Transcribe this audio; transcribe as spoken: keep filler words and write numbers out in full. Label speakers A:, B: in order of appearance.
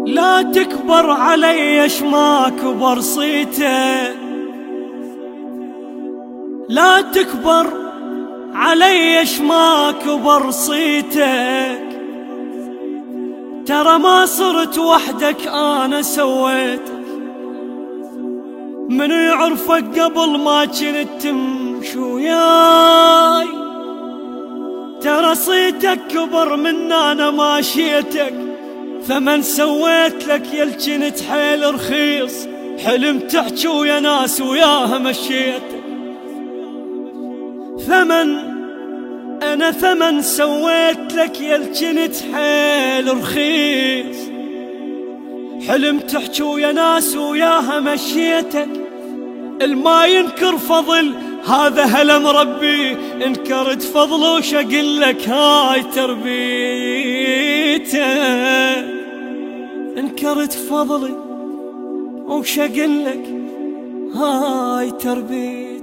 A: لا تكبر علي اش ما كبر صيتك، لا تكبر علي اش ما كبر صيتك. ترى ما صرت وحدك انا سويتك، منو يعرفك قبل ما كنت تمشي وياي. ترى صيتك كبر من انا ماشيتك، فمن سويت لك يل كنت حيل رخيص. حلم تحكي ويا ناس وياها مشيتك، ثمن انا ثمن سويت لك يل كنت حيل رخيص. حلم تحكي ويا ناس وياها مشيتك. الما ينكر فضل هذا هلا مربي، انكرت فضله وش اقلك هاي تربيته. انكرت فضلي وش اقلك هاي تربيته.